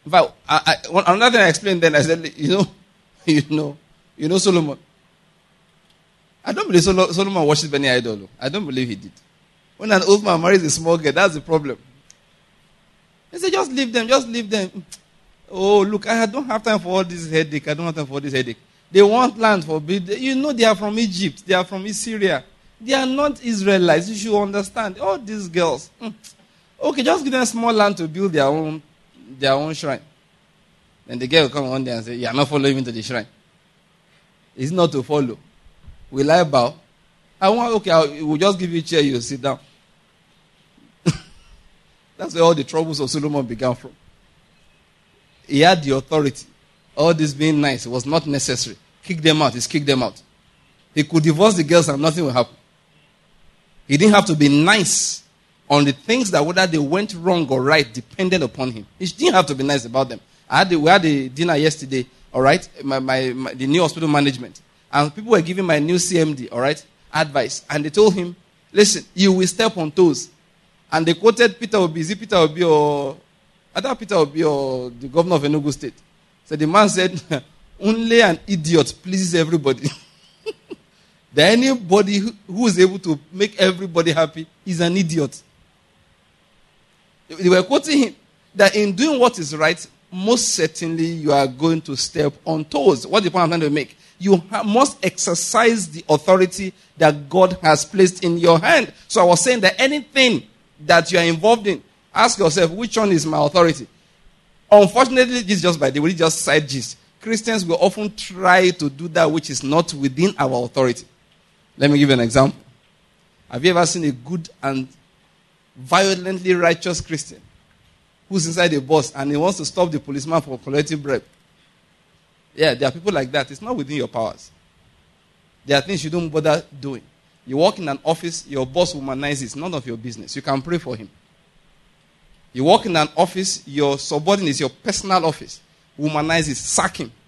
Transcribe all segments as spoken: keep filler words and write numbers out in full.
In fact, I, I, one, another thing I explained then, I said, you know, you know, you know Solomon. I don't believe Sol- Solomon worshipped any idol. I don't believe he did. When an old man marries a small girl, that's the problem. He said, just leave them, just leave them. Oh, look, I don't have time for all this headache. I don't have time for all this headache. They want land for building. You know they are from Egypt. They are from Syria. They are not Israelites. You should understand. All these girls. Mm. Okay, just give them small land to build their own their own shrine. Then the girl will come one day and say, you are not following me to the shrine. It's not to follow. Will I bow? I want, okay, I will just give you a chair, you sit down. That's where all the troubles of Solomon began from. He had the authority. All this being nice was not necessary. Kick them out. He's kicked them out. He could divorce the girls and nothing will happen. He didn't have to be nice on the things that whether they went wrong or right depended upon him. He didn't have to be nice about them. I had the, we had a dinner yesterday, all right, my, my, my, the new hospital management. And people were giving my new C M D, all right, advice. And they told him, listen, you will step on toes. And they quoted Peter Obi. Is it Peter Obi or... I thought Peter Obi or the governor of Enugu State. So the man said, only an idiot pleases everybody. That anybody who, who is able to make everybody happy is an idiot. They were quoting him that in doing what is right, most certainly you are going to step on toes. What the point I'm trying to make? You ha- must exercise the authority that God has placed in your hand. So I was saying that anything that you are involved in, ask yourself, which one is my authority? Unfortunately, this is just by the way, just side gist. Christians will often try to do that which is not within our authority. Let me give you an example. Have you ever seen a good and violently righteous Christian who's inside a bus and he wants to stop the policeman from collecting bribe? Yeah, there are people like that. It's not within your powers. There are things you don't bother doing. You work in an office, your boss womanizes. It's none of your business. You can pray for him. You work in an office, your subordinate is your personal office. Womanizes, sack him.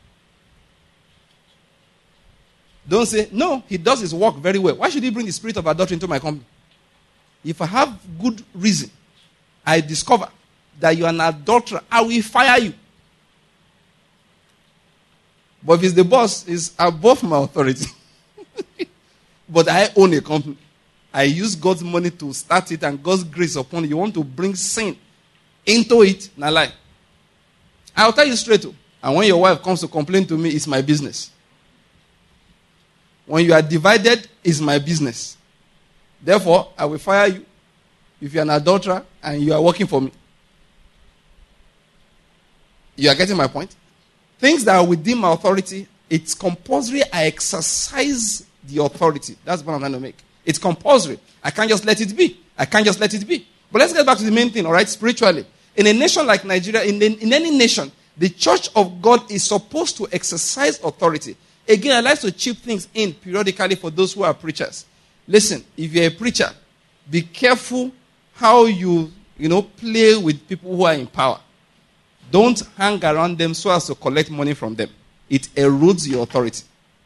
Don't say, no, he does his work very well. Why should he bring the spirit of adultery into my company? If I have good reason, I discover that you are an adulterer, I will fire you. But if it's the boss, it's above my authority. But I own a company. I use God's money to start it and God's grace upon it. You want to bring sin into it? Now lie. I'll tell you straight. And when your wife comes to complain to me, it's my business. When you are divided, it's my business. Therefore, I will fire you if you are an adulterer and you are working for me. You are getting my point? Things that are within my authority, it's compulsory I exercise the authority. That's what I'm trying to make. It's compulsory. I can't just let it be. I can't just let it be. But let's get back to the main thing, all right, spiritually. In a nation like Nigeria, in, the, in any nation, the church of God is supposed to exercise authority. Again, I like to chip things in periodically for those who are preachers. Listen, if you're a preacher, be careful how you, you know, play with people who are in power. Don't hang around them so as to collect money from them. It erodes your authority.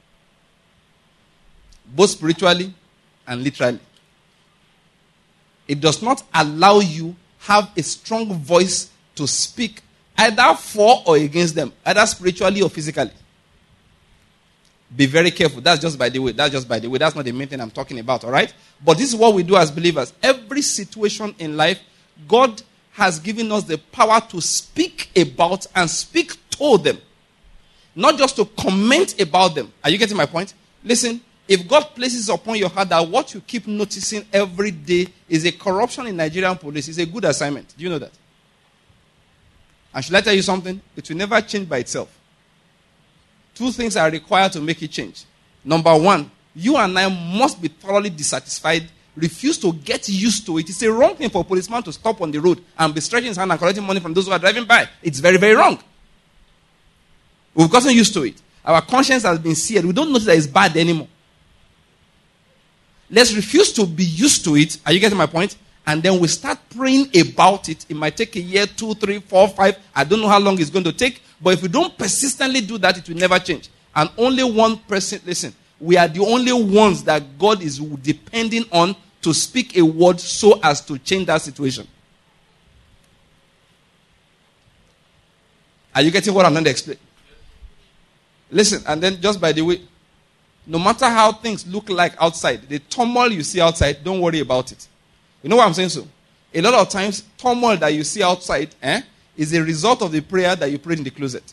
Both spiritually and literally. It does not allow you have a strong voice to speak either for or against them, either spiritually or physically. Be very careful. That's just by the way. That's just by the way. That's not the main thing I'm talking about, all right? But this is what we do as believers. Every situation in life, God has given us the power to speak about and speak to them. Not just to comment about them. Are you getting my point? Listen, if God places upon your heart that what you keep noticing every day is a corruption in Nigerian police, it's a good assignment. Do you know that? And should I tell you something? It will never change by itself. Two things are required to make it change. Number one, you and I must be thoroughly dissatisfied, refuse to get used to it. It's a wrong thing for a policeman to stop on the road and be stretching his hand and collecting money from those who are driving by. It's very, very wrong. We've gotten used to it. Our conscience has been seared. We don't notice that it's bad anymore. Let's refuse to be used to it. Are you getting my point? And then we start praying about it. It might take a year, two, three, four, five. I don't know how long it's going to take. But if we don't persistently do that, it will never change. And only one person, listen, we are the only ones that God is depending on to speak a word so as to change that situation. Are you getting what I'm going to explain? Listen, and then just by the way, no matter how things look like outside, the turmoil you see outside, don't worry about it. You know why I'm saying so? A lot of times, turmoil that you see outside eh, is a result of the prayer that you prayed in the closet.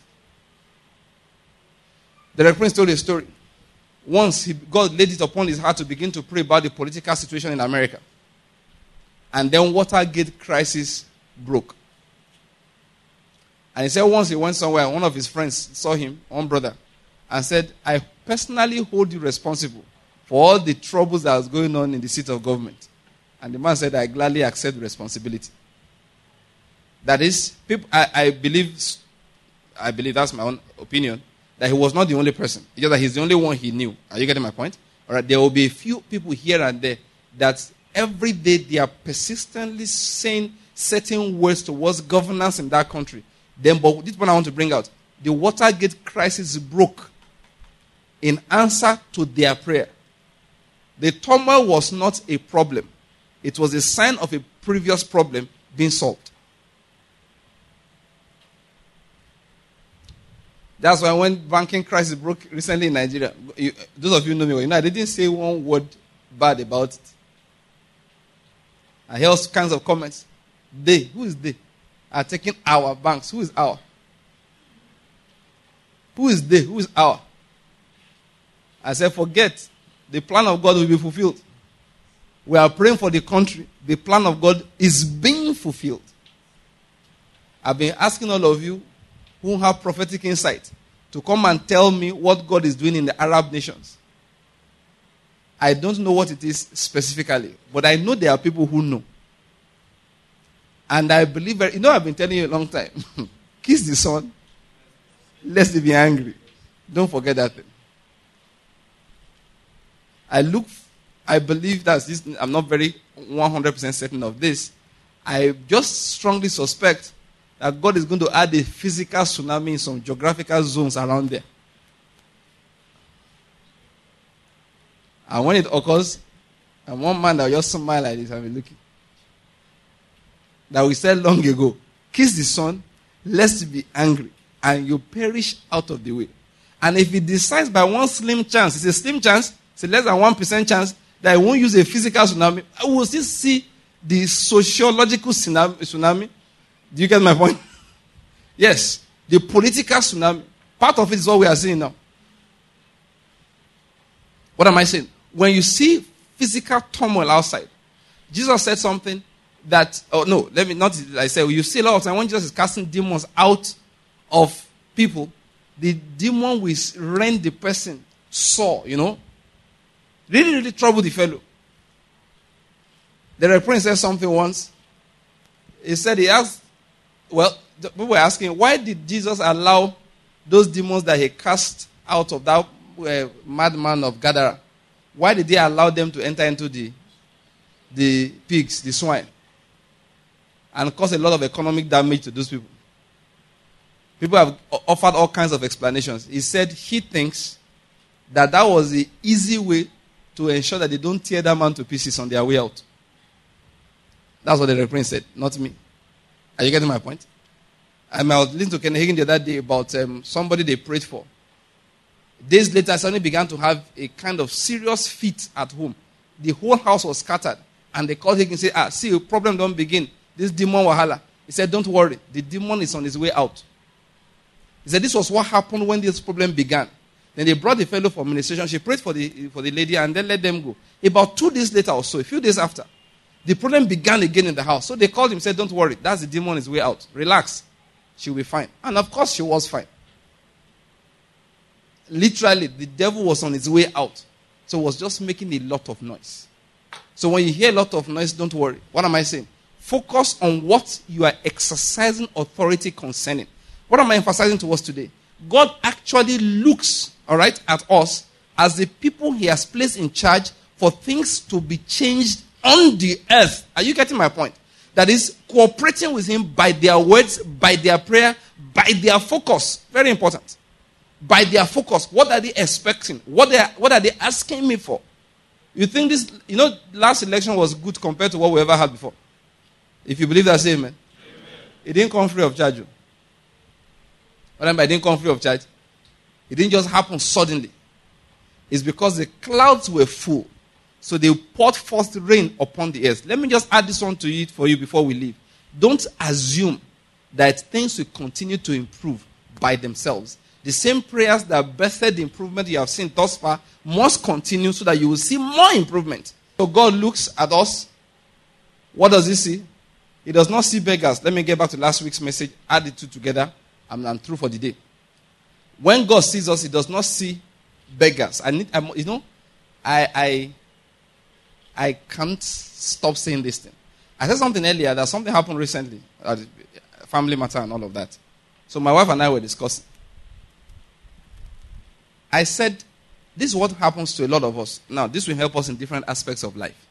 The reference told a story. Once he, God laid it upon his heart to begin to pray about the political situation in America. And then Watergate crisis broke. And he said once he went somewhere, one of his friends saw him, one brother, and said, I personally hold you responsible for all the troubles that was going on in the seat of government. And the man said, I gladly accept the responsibility. That is, people, I, I believe, I believe that's my own opinion, that he was not the only person. It's just that he's the only one he knew. Are you getting my point? All right, there will be a few people here and there that every day they are persistently saying certain words towards governance in that country. Then, but this one I want to bring out. The Watergate crisis broke in answer to their prayer. The turmoil was not a problem. It was a sign of a previous problem being solved. That's why when banking crisis broke recently in Nigeria, you, those of you know me, you know, I didn't say one word bad about it. I hear all kinds of comments. They, who is they, are taking our banks. Who is our? Who is they? Who is our? I said, forget. The plan of God will be fulfilled. We are praying for the country. The plan of God is being fulfilled. I've been asking all of you who have prophetic insight to come and tell me what God is doing in the Arab nations. I don't know what it is specifically, but I know there are people who know. And I believe, you know, I've been telling you a long time. Kiss the son, lest he be angry. Don't forget that thing. I look, I believe that this, I'm not very one hundred percent certain of this. I just strongly suspect that God is going to add a physical tsunami in some geographical zones around there. And when it occurs, and one man that will just smile like this and be looking. That we said long ago, kiss the son, lest be angry, and you perish out of the way. And if he decides by one slim chance, it's a slim chance, it's a less than one percent chance that he won't use a physical tsunami, I will still see the sociological tsunami. Do you get my point? Yes. The political tsunami. Part of it is what we are seeing now. What am I saying? When you see physical turmoil outside, Jesus said something that, oh no, let me not, I said, you see a lot of time when Jesus is casting demons out of people, the demon will rend the person sore, you know. Really, really trouble the fellow. The Reverend said something once. He said he asked, well, people were asking, why did Jesus allow those demons that he cast out of that uh, madman of Gadara? Why did he allow them to enter into the, the pigs, the swine, and cause a lot of economic damage to those people? People have offered all kinds of explanations. He said he thinks that that was the easy way to ensure that they don't tear that man to pieces on their way out. That's what the Reverend said, not me. Are you getting my point? I was listening to Ken Hagin the other day about um, somebody they prayed for. Days later, suddenly began to have a kind of serious fit at home. The whole house was scattered. And they called Hagin and said, ah, see, problem don't begin. This demon wahala. He said, don't worry. The demon is on his way out. He said, this was what happened when this problem began. Then they brought the fellow for administration. She prayed for the, for the lady and then let them go. About two days later or so, a few days after, the problem began again in the house. So they called him and said, don't worry. That's the demon on his way out. Relax. She'll be fine. And of course, she was fine. Literally, the devil was on his way out. So it was just making a lot of noise. So when you hear a lot of noise, don't worry. What am I saying? Focus on what you are exercising authority concerning. What am I emphasizing to us today? God actually looks, all right, at us as the people he has placed in charge for things to be changed on the earth. Are you getting my point? That is, cooperating with him by their words, by their prayer, by their focus. Very important. By their focus. What are they expecting? What, they are, what are they asking me for? You think this, you know, last election was good compared to what we ever had before? If you believe that, say amen. Amen. It didn't come free of charge. What I didn't come free of charge? It didn't just happen suddenly. It's because the clouds were full. So they poured forth rain upon the earth. Let me just add this one to it for you before we leave. Don't assume that things will continue to improve by themselves. The same prayers that birthed the improvement you have seen thus far must continue so that you will see more improvement. So God looks at us. What does he see? He does not see beggars. Let me get back to last week's message. Add the two together. I'm, I'm through for the day. When God sees us, he does not see beggars. I need, I, you know, I, I, I can't stop saying this thing. I said something earlier that something happened recently, uh, family matter and all of that. So my wife and I were discussing. I said, this is what happens to a lot of us. Now, this will help us in different aspects of life.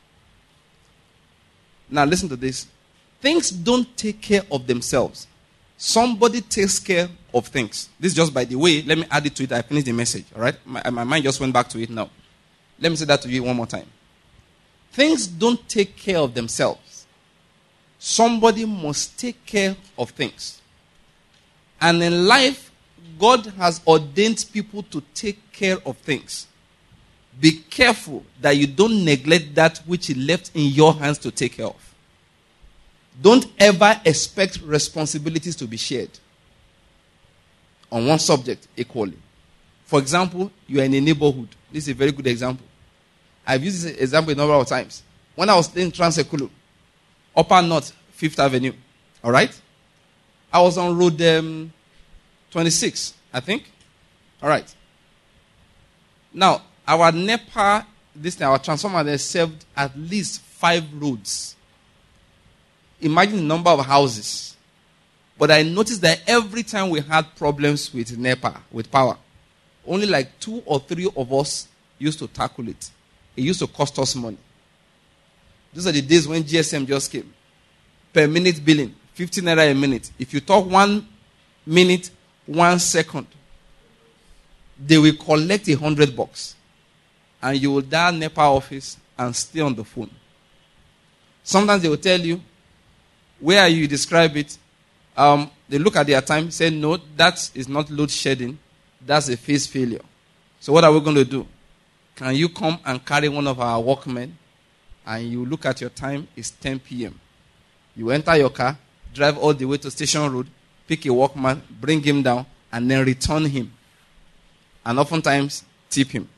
Now, listen to this. Things don't take care of themselves. Somebody takes care of things. This is just by the way. Let me add it to it. I finished the message. All right? My, my mind just went back to it now. Let me say that to you one more time. Things don't take care of themselves. Somebody must take care of things. And in life, God has ordained people to take care of things. Be careful that you don't neglect that which He left in your hands to take care of. Don't ever expect responsibilities to be shared on one subject equally. For example, you are in a neighborhood. This is a very good example. I've used this example a number of times. When I was staying in Transekulu, Upper North, Fifth Avenue, all right? I was on road um, twenty-six, I think. All right. Now, our NEPA, this thing, our transformer, they served at least five roads. Imagine the number of houses. But I noticed that every time we had problems with NEPA, with power, only like two or three of us used to tackle it. It used to cost us money. Those are the days when G S M just came. Per minute billing, fifteen naira a minute. If you talk one minute, one second, they will collect a hundred bucks. And you will dial NEPA office and stay on the phone. Sometimes they will tell you, where are you? Describe it. Um, they look at their time, say, no, that is not load shedding. That's a phase failure. So what are we going to do? Can you come and carry one of our workmen? And you look at your time, it's ten p.m. You enter your car, drive all the way to Station Road, pick a workman, bring him down, and then return him. And oftentimes, tip him.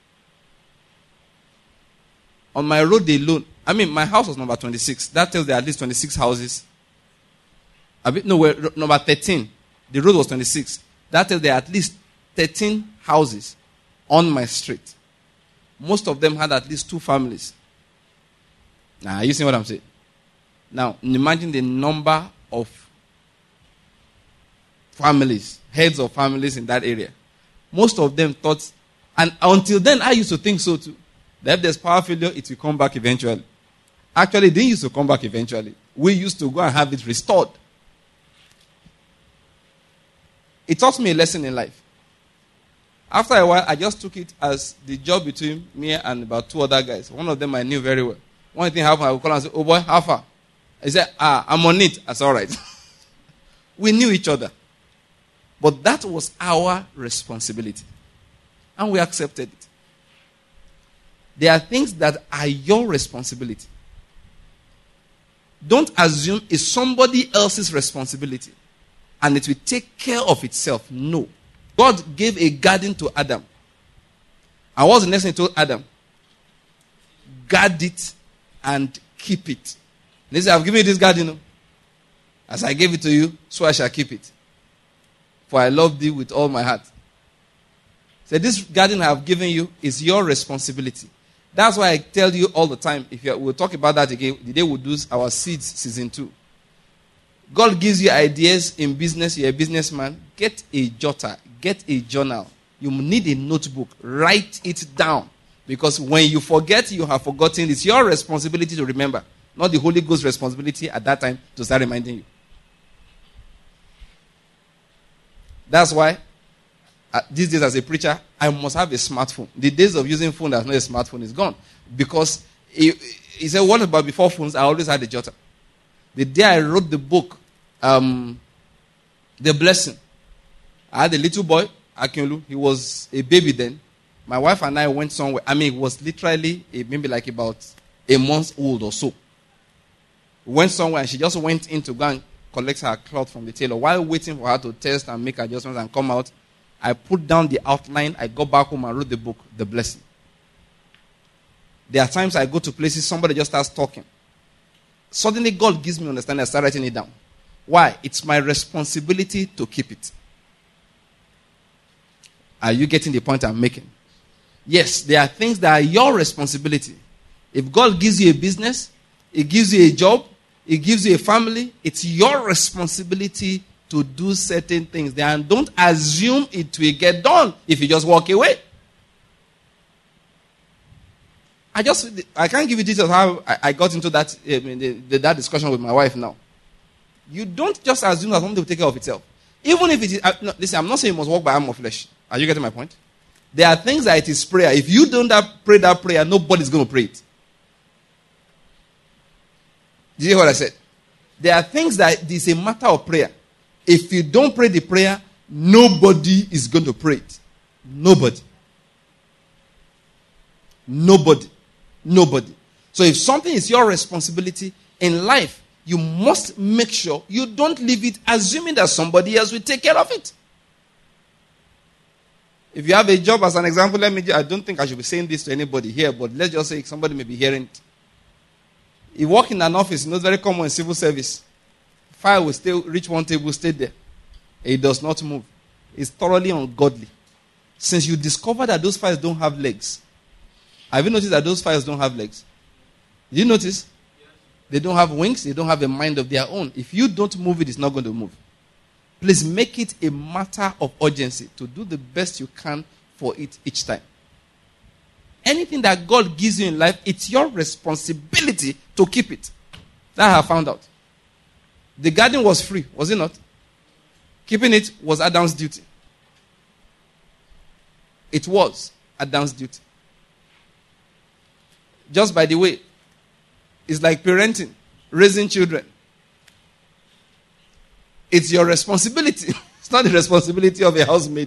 On my road alone, I mean, my house was number twenty-six. That tells there are at least twenty-six houses. A bit, no, we're, number thirteen. The road was twenty-six. That tells there are at least thirteen houses on my street. Most of them had at least two families. Now, are you seeing what I'm saying? Now, imagine the number of families, heads of families in that area. Most of them thought, and until then, I used to think so too, that if there's power failure, it will come back eventually. Actually, they used to come back eventually. We used to go and have it restored. It taught me a lesson in life. After a while, I just took it as the job between me and about two other guys. One of them I knew very well. One thing happened, I would call and say, oh boy, how far? He said, ah, I'm on it. That's all right. We knew each other. But that was our responsibility. And we accepted it. There are things that are your responsibility. Don't assume it's somebody else's responsibility and it will take care of itself. No. God gave a garden to Adam. And what's the next thing he told Adam? Guard it and keep it. And he said, I've given you this garden. As I gave it to you, so I shall keep it. For I love thee with all my heart. So this garden I have given you is your responsibility. That's why I tell you all the time, if you, we'll talk about that again, the day we'll do our seeds season two. God gives you ideas in business, you're a businessman, get a jotter, get a journal. You need a notebook, write it down. Because when you forget, you have forgotten. It's your responsibility to remember, not the Holy Ghost's responsibility at that time to start reminding you. That's why Uh, these days as a preacher, I must have a smartphone. The days of using phone that's not a smartphone is gone. Because he, he said, what about before phones? I always had a jotter. The day I wrote the book, um, The Blessing, I had a little boy, Akinolu. He was a baby then. My wife and I went somewhere. I mean, it was literally a, maybe like about a month old or so. We went somewhere and she just went in to go and collect her cloth from the tailor. While waiting for her to test and make adjustments and come out, I put down the outline. I got back home and wrote the book, The Blessing. There are times I go to places, somebody just starts talking. Suddenly God gives me understanding. I start writing it down. Why? It's my responsibility to keep it. Are you getting the point I'm making? Yes, there are things that are your responsibility. If God gives you a business, He gives you a job, He gives you a family, it's your responsibility to do certain things there. And don't assume it will get done if you just walk away. I just, I can't give you details how I, I got into that, I mean, the, the, that discussion with my wife now. You don't just assume that something will take care of itself. Even if it is, I, no, listen, I'm not saying you must walk by arm of flesh. Are you getting my point? There are things that it is prayer. If you don't have, pray that prayer, nobody's going to pray it. Did you hear what I said? There are things that it is a matter of prayer. If you don't pray the prayer, nobody is going to pray it. Nobody. Nobody. Nobody. So if something is your responsibility in life, you must make sure you don't leave it assuming that somebody else will take care of it. If you have a job, as an example, let me, I don't think I should be saying this to anybody here, but let's just say somebody may be hearing it. You work in an office, you know, it's very common in civil service. File will stay, reach one table, stay there. It does not move. It's thoroughly ungodly. Since you discover that those files don't have legs, have you noticed that those files don't have legs? Did you notice? They don't have wings, they don't have a mind of their own. If you don't move it, it's not going to move. Please make it a matter of urgency to do the best you can for it each time. Anything that God gives you in life, it's your responsibility to keep it. That I have found out. The garden was free, was it not? Keeping it was Adam's duty. It was Adam's duty. Just by the way, it's like parenting, raising children. It's your responsibility. It's not the responsibility of a housemaid.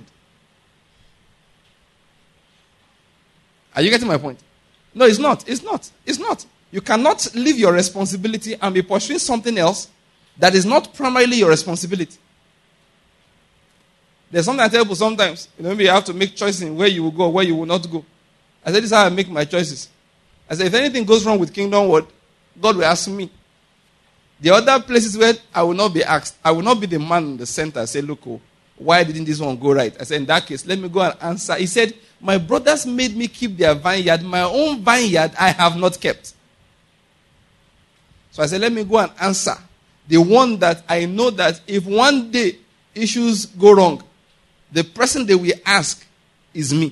Are you getting my point? No, it's not. It's not. It's not. You cannot leave your responsibility and be pursuing something else that is not primarily your responsibility. There's something I tell people sometimes. You know, maybe you have to make choices in where you will go, where you will not go. I said, this is how I make my choices. I said, if anything goes wrong with Kingdom Word, God will ask me. The other places where I will not be asked, I will not be the man in the center. I say, look, oh, why didn't this one go right? I said, in that case, let me go and answer. He said, my brothers made me keep their vineyard. My own vineyard I have not kept. So I said, let me go and answer. The one that I know that if one day issues go wrong, the person they will ask is me.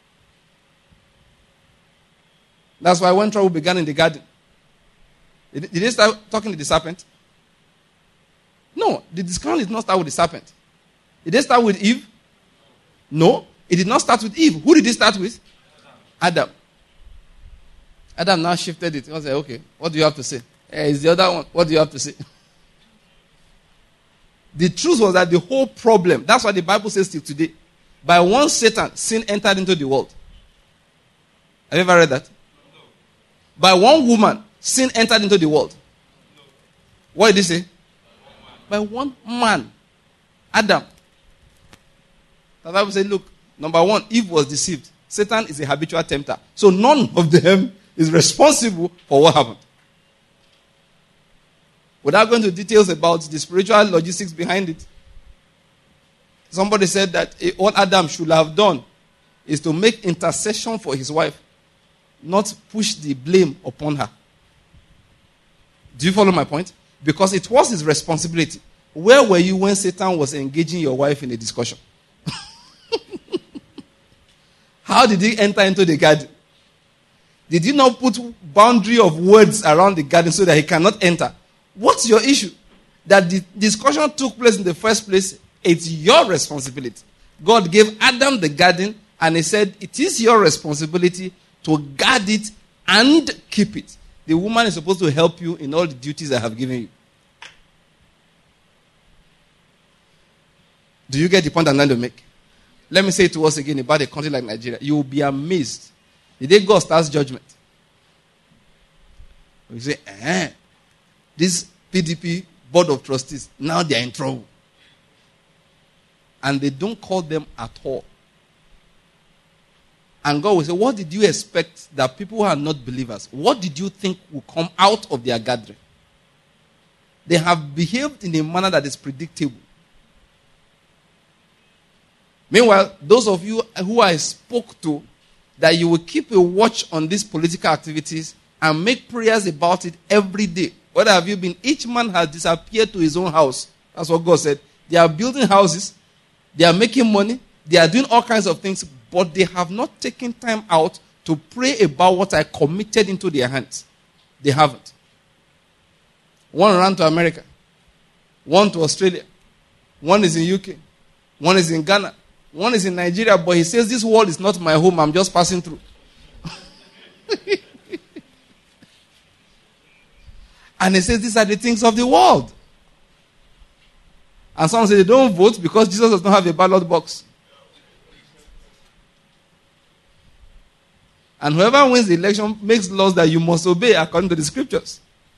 That's why when trouble began in the garden. Did they start talking to the serpent? No, the discount did not start with the serpent. Did they start with Eve? No, it did not start with Eve. Who did it start with? Adam. Adam now shifted it. He was like, okay, what do you have to say? Hey, it's the other one. What do you have to say? The truth was that the whole problem, that's why the Bible says till today, by one Satan, sin entered into the world. Have you ever read that? No. By one woman, sin entered into the world. No. What did he say? By one man. By one man. Adam. The Bible said, look, number one, Eve was deceived. Satan is a habitual tempter. So none of them is responsible for what happened. Without going into details about the spiritual logistics behind it, somebody said that what Adam should have done is to make intercession for his wife, not push the blame upon her. Do you follow my point? Because it was his responsibility. Where were you when Satan was engaging your wife in a discussion? How did he enter into the garden? Did you not put boundary of words around the garden so that he cannot enter? What's your issue? That the discussion took place in the first place, it's your responsibility. God gave Adam the garden and he said, it is your responsibility to guard it and keep it. The woman is supposed to help you in all the duties I have given you. Do you get the point I'm trying to make? Let me say it to us again about a country like Nigeria. You will be amazed. The day God starts judgment, you say, eh, this P D P board of trustees, now they are in trouble. And they don't call them at all. And God will say, what did you expect that people who are not believers, what did you think will come out of their gathering? They have behaved in a manner that is predictable. Meanwhile, those of you who I spoke to, that you will keep a watch on these political activities and make prayers about it every day. What have you been? Each man has disappeared to his own house. That's what God said. They are building houses. They are making money. They are doing all kinds of things. But they have not taken time out to pray about what I committed into their hands. They haven't. One ran to America. One to Australia. One is in U K. One is in Ghana. One is in Nigeria. But he says, this world is not my home. I'm just passing through. And he says, these are the things of the world. And some say they don't vote because Jesus does not have a ballot box. And whoever wins the election makes laws that you must obey according to the scriptures.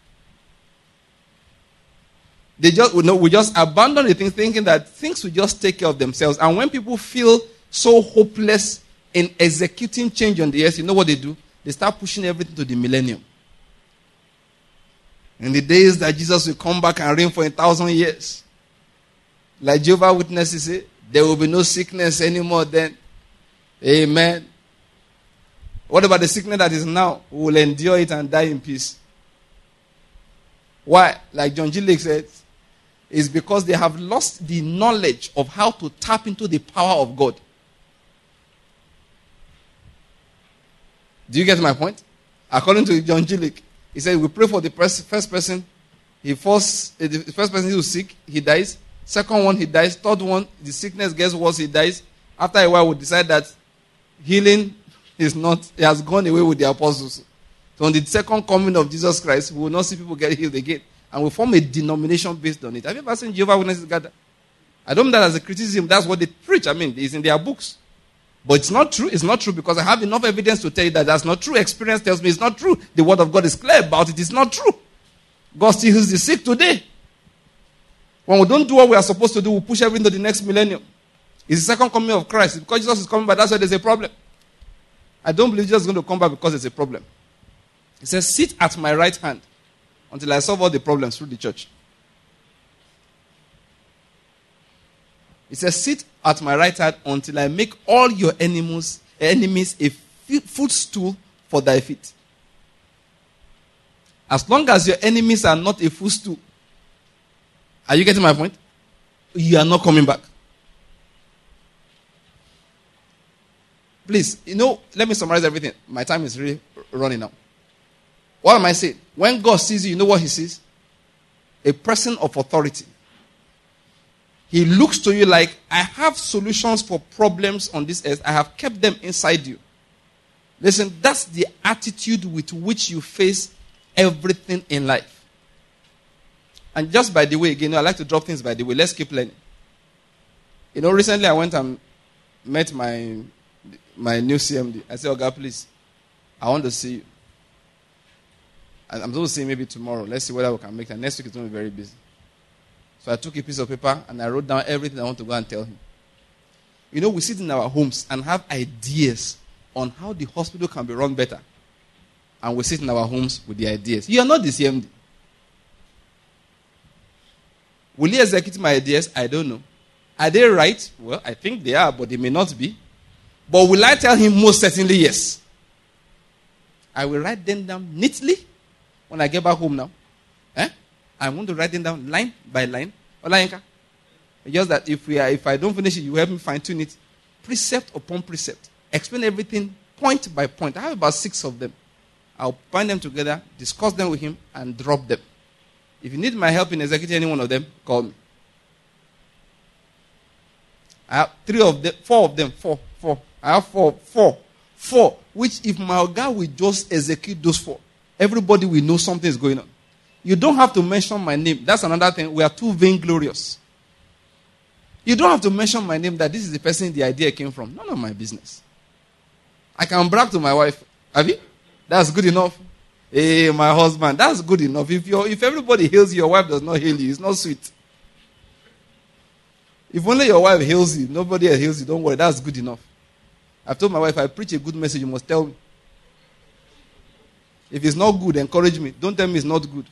They just, you know, we just abandon the thing thinking that things will just take care of themselves. And when people feel so hopeless in executing change on the earth, you know what they do? They start pushing everything to the millennium. In the days that Jesus will come back and reign for a thousand years, like Jehovah's Witnesses say, there will be no sickness anymore then. Amen. What about the sickness that is now? We will endure it and die in peace. Why? Like John G. Lake said, it's because they have lost the knowledge of how to tap into the power of God. Do you get my point? According to John G. Lake, he said, we pray for the first person. He first, the first person who is sick, he dies. Second one, he dies. Third one, the sickness gets worse, he dies. After a while, we decide that healing is not, it has gone away with the apostles. So on the second coming of Jesus Christ, we will not see people get healed again. And we form a denomination based on it. Have you ever seen Jehovah's Witnesses gather? I don't mean that as a criticism. That's what they preach. I mean, it's in their books. But it's not true. It's not true because I have enough evidence to tell you that that's not true. Experience tells me it's not true. The word of God is clear about it. It's not true. God still heals the sick today. When we don't do what we are supposed to do, we push everything to the next millennium. It's the second coming of Christ. Because Jesus is coming back, that's why there's a problem. I don't believe Jesus is going to come back because there's a problem. He says, sit at my right hand until I solve all the problems through the church. He says, sit at my right hand until I make all your enemies, enemies a footstool for thy feet. As long as your enemies are not a footstool, are you getting my point? You are not coming back. Please, you know, let me summarize everything. My time is really running out. What am I saying? When God sees you, you know what he sees? A person of authority. He looks to you like, I have solutions for problems on this earth. I have kept them inside you. Listen, that's the attitude with which you face everything in life. And just by the way, again, I like to drop things by the way. Let's keep learning. You know, recently I went and met my my new C M D. I said, oh God, please, I want to see you. I'm supposed to see you maybe tomorrow. Let's see whether we can make it. Next week it's going to be very busy. So I took a piece of paper and I wrote down everything I want to go and tell him. You know, we sit in our homes and have ideas on how the hospital can be run better. And we sit in our homes with the ideas. You are not the C M D. Will he execute my ideas? I don't know. Are they right? Well, I think they are, but they may not be. But will I tell him? Most certainly yes. I will write them down neatly when I get back home now. Eh? I want to write them down line by line. Olayenka. Just that if we are, if I don't finish it, you help me fine tune it. Precept upon precept. Explain everything point by point. I have about six of them. I'll bind them together, discuss them with him, and drop them. If you need my help in executing any one of them, call me. I have three of them, four of them, four, four. I have four, four, four. Which if my guy will just execute those four, everybody will know something is going on. You don't have to mention my name. That's another thing. We are too vainglorious. You don't have to mention my name that this is the person the idea came from. None of my business. I can brag to my wife. Have you? That's good enough. Hey, my husband, that's good enough. If you if everybody hails you, your wife does not hail you, it's not sweet. If only your wife hails you, nobody else hails you, don't worry, that's good enough. I've told my wife, I preach a good message, you must tell me. If it's not good, encourage me. Don't tell me it's not good.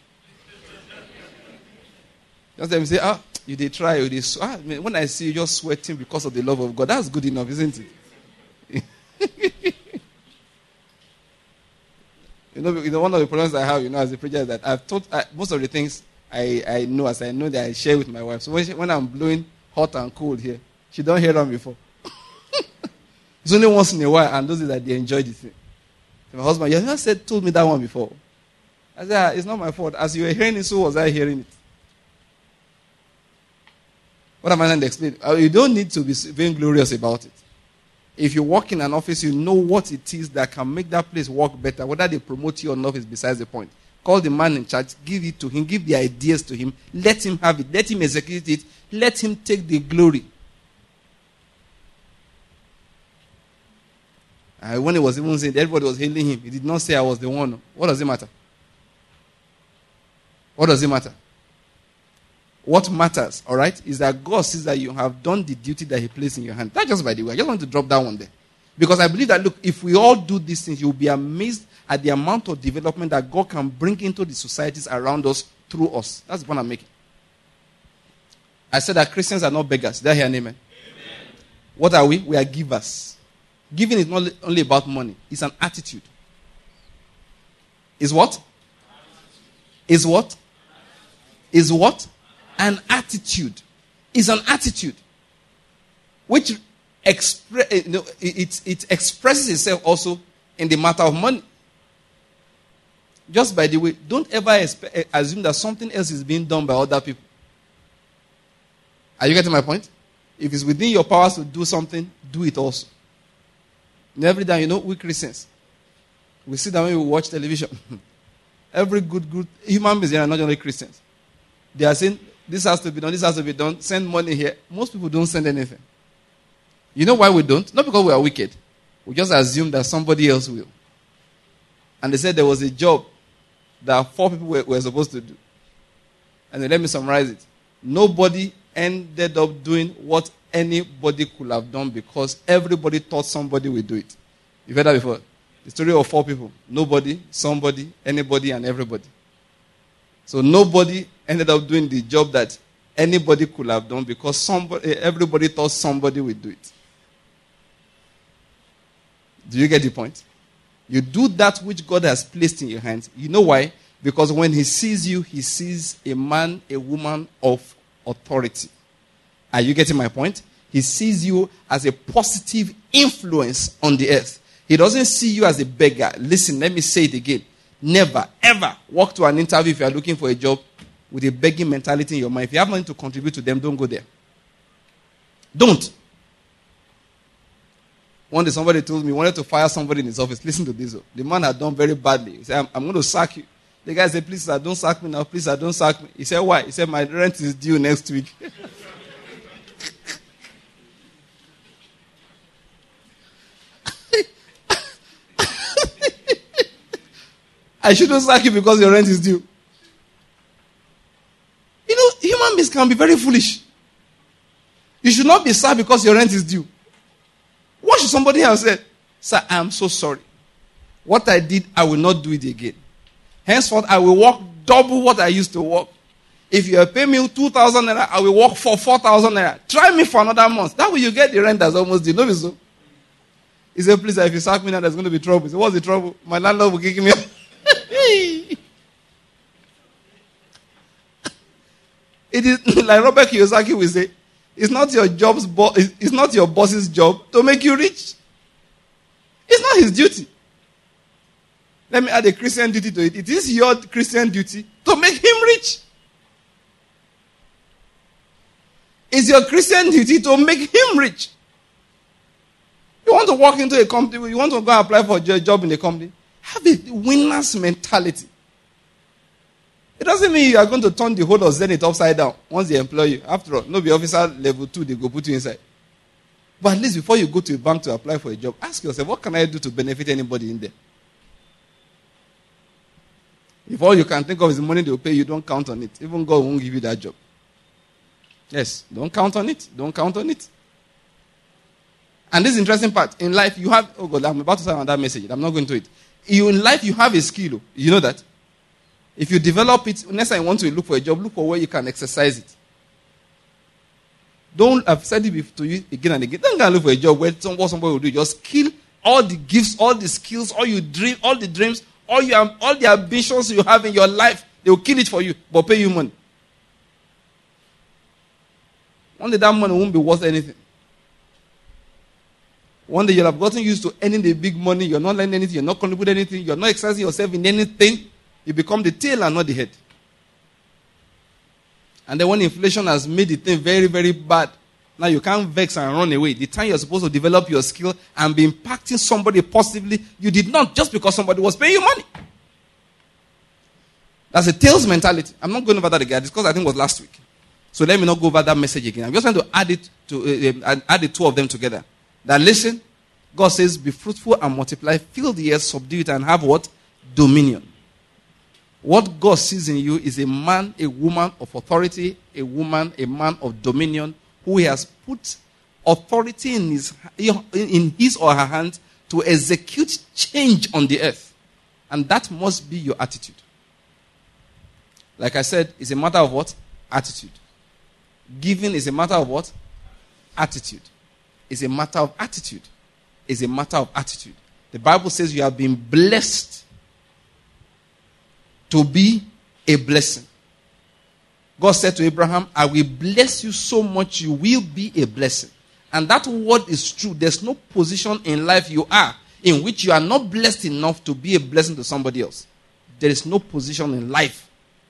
Just tell me, say, ah, you did try, you did. Ah, when I see you just sweating because of the love of God, that's good enough, isn't it? you know, you know, one of the problems I have, you know, as a preacher, is that I've taught I, most of the things I, I know, as I know that I share with my wife. So when, she, when I'm blowing hot and cold here, she don't hear them before. It's only once in a while, and those is that they enjoy the thing. So my husband, you have said, told me that one before. I said, ah, it's not my fault. As you were hearing it, so was I hearing it. What am I trying to explain? You don't need to be vainglorious about it. If you work in an office, you know what it is that can make that place work better. Whether they promote you or not is besides the point. Call the man in charge, give it to him, give the ideas to him, let him have it, let him execute it, let him take the glory. And when he was even saying, everybody was hailing him, he did not say I was the one. What does it matter? What does it matter? What matters, all right, is that God sees that you have done the duty that he placed in your hand. That's just by the way. I just want to drop that one there. Because I believe that, look, if we all do these things, you'll be amazed at the amount of development that God can bring into the societies around us through us. That's the point I'm making. I said that Christians are not beggars. Did I hear an amen? Amen. What are we? We are givers. Giving is not only about money. It's an attitude. Is what? Is what? Is what? An attitude. Is an attitude. Which expre- you know, it, it expresses itself also in the matter of money. Just by the way, don't ever expect, assume that something else is being done by other people. Are you getting my point? If it's within your powers to do something, do it also. And every time, you know, we Christians, we sit down when we watch television. Every good, good human beings here are not only Christians. They are saying, this has to be done, this has to be done, send money here. Most people don't send anything. You know why we don't? Not because we are wicked. We just assume that somebody else will. And they said there was a job that four people were, were supposed to do. And then let me summarize it. Nobody ended up doing what anybody could have done because everybody thought somebody would do it. You've heard that before? The story of four people. Nobody, somebody, anybody, and everybody. So nobody ended up doing the job that anybody could have done because somebody, everybody thought somebody would do it. Do you get the point? You do that which God has placed in your hands. You know why? Because when he sees you, he sees a man, a woman of authority. Are you getting my point? He sees you as a positive influence on the earth. He doesn't see you as a beggar. Listen, let me say it again. Never, ever walk to an interview if you are looking for a job with a begging mentality in your mind. If you have money to contribute to them, don't go there. Don't. One day somebody told me he wanted to fire somebody in his office. Listen to this. The man had done very badly. He said, I'm, I'm going to sack you. The guy said, please sir, don't sack me now. Please sir, don't sack me. He said, why? He said, my rent is due next week. I shouldn't sack you because your rent is due. You know, human beings can be very foolish. You should not be sad because your rent is due. What should somebody have said? Sir, I am so sorry. What I did, I will not do it again. Henceforth, I will work double what I used to work. If you pay me two thousand naira, I will work for four thousand naira. Try me for another month. That way you get the rent that's almost due. No, be so. He said, please, if you sack me now, there's going to be trouble. He said, what's the trouble? My landlord will kick me out. It is like Robert Kiyosaki will say, it's not your job's bo- it's not your boss's job to make you rich. It's not his duty. Let me add a Christian duty to it. It is your Christian duty to make him rich. It's your Christian duty to make him rich. You want to walk into a company, you want to go and apply for a job in a company, have a winner's mentality. It doesn't mean you are going to turn the whole of Zenith upside down once they employ you. After all, no be officer level two, they go put you inside. But at least before you go to a bank to apply for a job, ask yourself, what can I do to benefit anybody in there? If all you can think of is the money they will pay you, don't count on it. Even God won't give you that job. Yes, don't count on it. Don't count on it. And this interesting part, in life you have, oh God, I'm about to say another message. I'm not going to it. You, in life you have a skill. You know that? If you develop it, next time you want to look for a job, look for where you can exercise it. Don't, I've said it to you again and again. Don't go and look for a job where some, what somebody will do. Just kill all the gifts, all the skills, all you dream, all the dreams, all your, all the ambitions you have in your life. They will kill it for you, but pay you money. One day that money won't be worth anything. One day you'll have gotten used to earning the big money. You're not learning anything. You're not contributing anything. You're not exercising yourself in anything. You become the tail and not the head. And then when inflation has made the thing very, very bad, now you can't vex and run away. The time you're supposed to develop your skill and be impacting somebody positively, you did not just because somebody was paying you money. That's a tails mentality. I'm not going over that again. Because I think it was last week. So let me not go over that message again. I'm just trying to add it to uh, add the two of them together. That listen, God says, be fruitful and multiply, fill the earth, subdue it, and have what? Dominion. What God sees in you is a man, a woman of authority, a woman, a man of dominion, who has put authority in his, in his or her hand to execute change on the earth. And that must be your attitude. Like I said, it's a matter of what? Attitude. Giving is a matter of what? Attitude. It's a matter of attitude. It's a matter of attitude. The Bible says you have been blessed to be a blessing. God said to Abraham, I will bless you so much you will be a blessing. And that word is true. There's no position in life you are in which you are not blessed enough to be a blessing to somebody else. There is no position in life.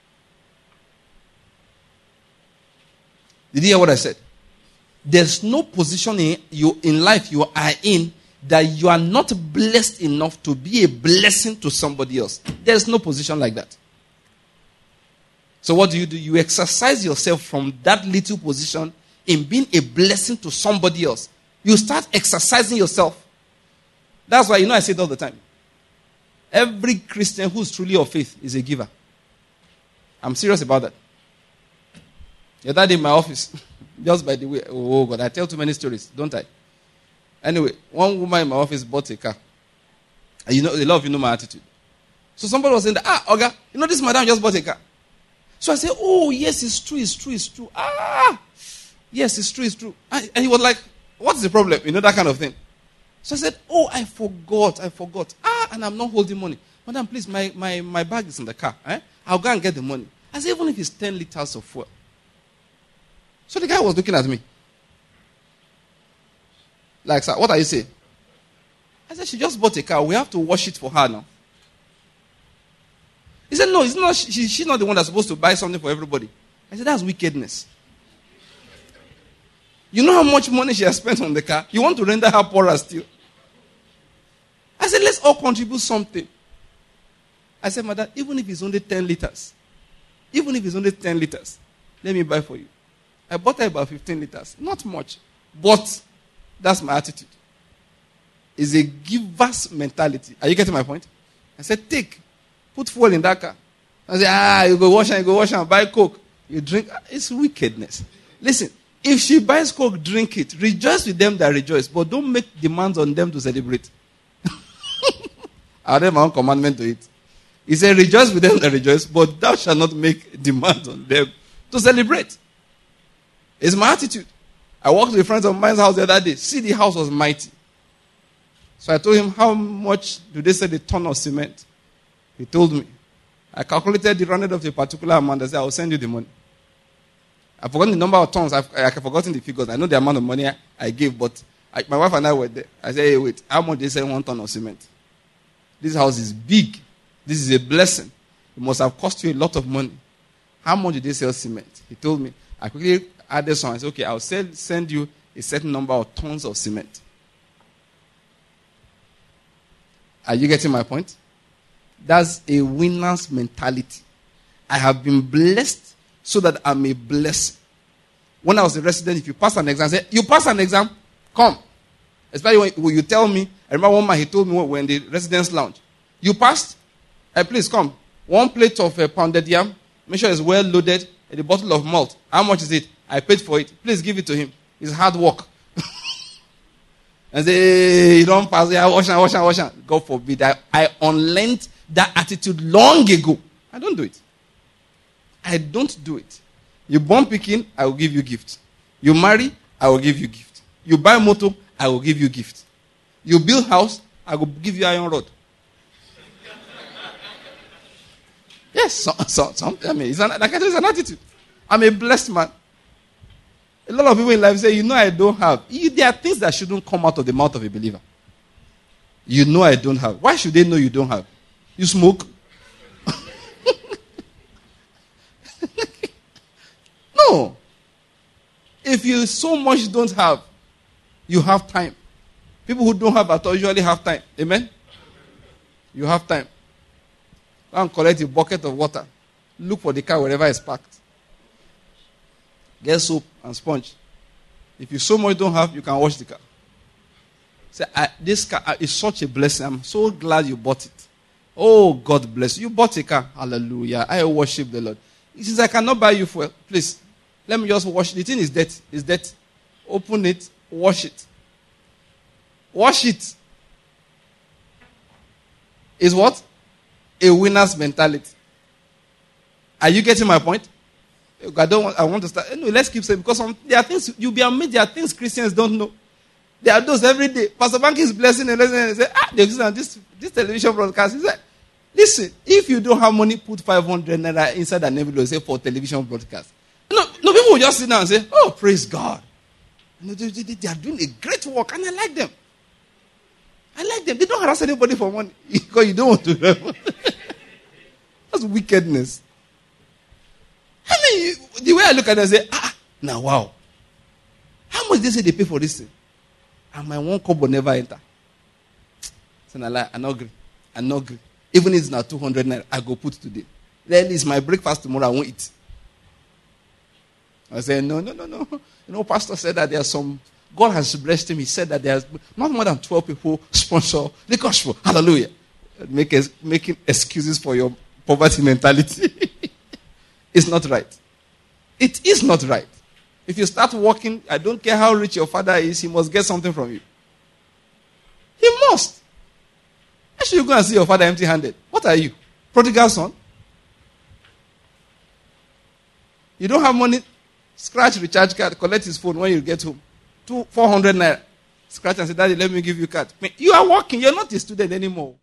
Did you hear what I said? There's no position in, you, in life you are in that you are not blessed enough to be a blessing to somebody else. There's no position like that. So what do you do? You exercise yourself from that little position in being a blessing to somebody else. You start exercising yourself. That's why, you know, I say it all the time. Every Christian who's truly of faith is a giver. I'm serious about that. Your dad in my office, just by the way, oh God, I tell too many stories, don't I? Anyway, one woman in my office bought a car. And you know, a lot of you know my attitude. So somebody was saying, that, ah, Oga, you know this madam just bought a car. So I said, oh, yes, it's true, it's true, it's true. Ah, yes, it's true, it's true. And he was like, what's the problem? You know, that kind of thing. So I said, oh, I forgot, I forgot. Ah, and I'm not holding money. Madam, please, my, my, my bag is in the car. Eh? I'll go and get the money. I said, even if it's ten liters of fuel. So the guy was looking at me. Like, sir, what are you saying? I said, she just bought a car. We have to wash it for her now. He said, no, it's not, she, she's not the one that's supposed to buy something for everybody. I said, that's wickedness. You know how much money she has spent on the car? You want to render her poorer still? I said, let's all contribute something. I said, madam, even if it's only ten liters, even if it's only ten liters, let me buy for you. I bought her about fifteen liters. Not much. But that's my attitude. It's a giver's mentality. Are you getting my point? I said, take. Put fuel in that car. I said, ah, you go wash and you go wash and buy Coke. You drink. It's wickedness. Listen, if she buys Coke, drink it. Rejoice with them that rejoice. But don't make demands on them to celebrate. I have my own commandment to it. He said, rejoice with them that rejoice, but thou shalt not make demands on them to celebrate. It's my attitude. I walked with friends of mine's house the other day. See, the house was mighty. So I told him, how much do they say the ton of cement? He told me. I calculated the rounded of a particular amount. I said, I will send you the money. I've forgotten the number of tons. I've, I've forgotten the figures. I know the amount of money I, I gave, but I, my wife and I were there. I said, hey, wait, how much they say one ton of cement? This house is big. This is a blessing. It must have cost you a lot of money. How much did they sell cement? He told me. I quickly added some. I said, okay, I'll sell, send you a certain number of tons of cement. Are you getting my point? That's a winner's mentality. I have been blessed so that I may bless. When I was a resident, if you pass an exam, say, you pass an exam, come. Especially when, when you tell me, I remember one man, he told me when we were in the residence lounge. You passed? Uh, please come. One plate of uh, pounded yam, make sure it's well loaded, and a bottle of malt. How much is it? I paid for it. Please give it to him. It's hard work. And say, hey, you don't pass, yeah, wash and wash and wash and. God forbid. I, I unlearned that attitude long ago. I don't do it. I don't do it. You born picking, I will give you gift. You marry, I will give you gift. You buy motor, I will give you gift. You build house, I will give you iron rod. Yes, so, so, so, I mean, it's an, like I said, it's an attitude. I'm a blessed man. A lot of people in life say, you know I don't have. You, there are things that shouldn't come out of the mouth of a believer. You know I don't have. Why should they know you don't have? You smoke? No. If you so much don't have, you have time. People who don't have at all usually have time. Amen? You have time. Go and collect a bucket of water. Look for the car wherever it's parked. Get soap and sponge. If you so much don't have, you can wash the car. Say, I, this car is such a blessing. I'm so glad you bought it. Oh, God bless you. You bought a car. Hallelujah. I worship the Lord. He says, I cannot buy you fuel. Please, let me just wash it. The thing is dirty. It's dirty. Open it. Wash it. Wash it. Is what? A winner's mentality. Are you getting my point? I don't want, I want to start. Anyway, let's keep saying, because some, there are things, you'll be amazed, there are things Christians don't know. There are those every day. Pastor Bank is blessing and blessing and say, ah, this, this television broadcast. He said, listen, if you don't have money, put five hundred naira inside an envelope, say, for television broadcast. No, no, people will just sit down and say, oh, praise God. You know, they, they, they are doing a great work, and I like them. I like them. They don't harass anybody for money because you don't want to. That's wickedness. I mean, the way I look at it, I say, ah, now wow. How much they say they pay for this thing? And my one kobo never enter. So I lie, I'm not agree. I'm not agree. Even if it's now two hundred naira, I go put today. Then it's my breakfast tomorrow, I won't eat. I say, no, no, no, no. You know, pastor said that there are some, God has blessed him. He said that there's not more than twelve people sponsor the gospel. Hallelujah. Make, making excuses for your poverty mentality. It's not right. It is not right. If you start working, I don't care how rich your father is, he must get something from you. He must. Why should you go and see your father empty-handed? What are you? Prodigal son? You don't have money? Scratch recharge card, collect his phone when you get home. Two, four hundred naira. Scratch and say, Daddy, let me give you card. You are working. You're not a student anymore.